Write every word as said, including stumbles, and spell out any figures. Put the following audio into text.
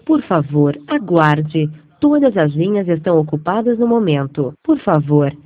Por favor, aguarde. Todas as linhas estão ocupadas no momento. Por favor,